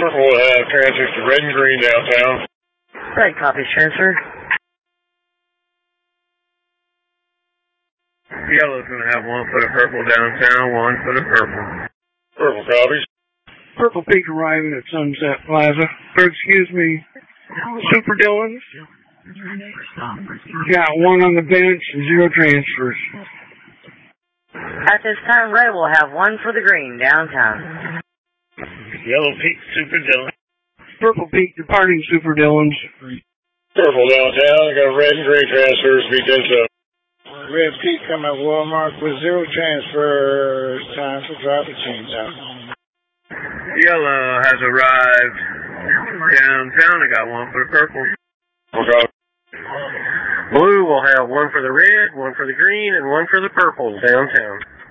Purple will have transfers to red and green downtown. Red copies transfer. Yellow's going to have 1 for the purple downtown, 1 for the purple. Purple copies. Purple Peak arriving at Sunset Plaza. Or excuse me, Super Dillon's. Got 1 on the bench and 0 transfers. At this time, Red will have 1 for the green downtown. Yellow Peak, Super Dillon. Purple Peak departing Super Dillon's. Purple downtown. I got red and green transfers. B10-7. Red Peak coming at Walmart with 0 transfers. Time for drop the chains out. Yellow has arrived downtown. I got 1 for the purple. Okay. Blue will have 1 for the red, 1 for the green, and 1 for the purple downtown.